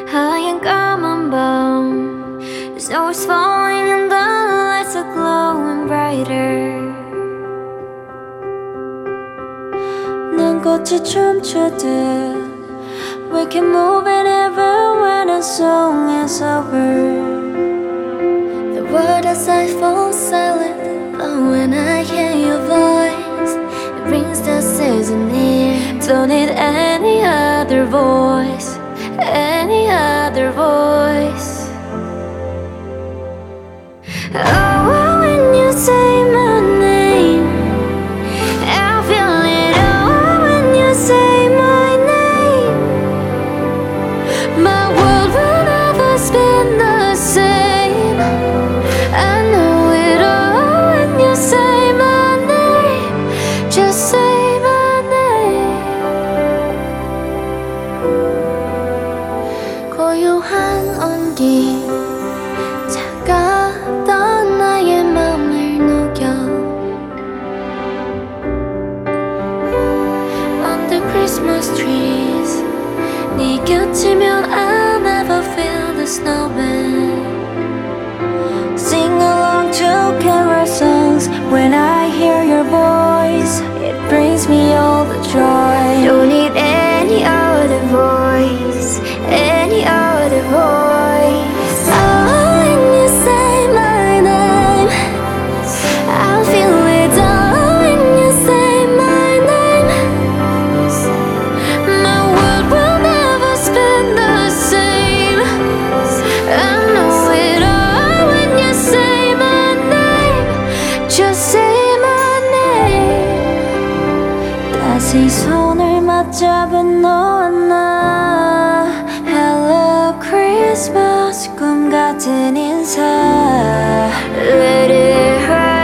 하얀 까만 밤. The snow is falling and the lights are glowing brighter. 난 꽃이 춤추듯 we can move it ever when a song is over. The world outside falls silent, but when I hear your voice, it brings the season near. Don't need any other voice, any other voice. Oh, when you say my name, I feel it. Oh, when you say my name, my world will never spin the same. I know it all when you say my name. Just say my name. 고요한 온기 차가웠던 나의 맘을 녹여. Under Christmas trees 네 곁이면 I never feel the snowman. Sing along to carol songs when I hear your voice. It brings me all the joy. Don't need any other voice, any other voice. Oh, when you say my name, I feel it. Oh, when you say my name, my world will never spin the same. I know it all when you say my name. Just say my name. 다시 손을 맞잡은 너와 나. Hello Christmas 꿈 같은 인사. Let it hurt.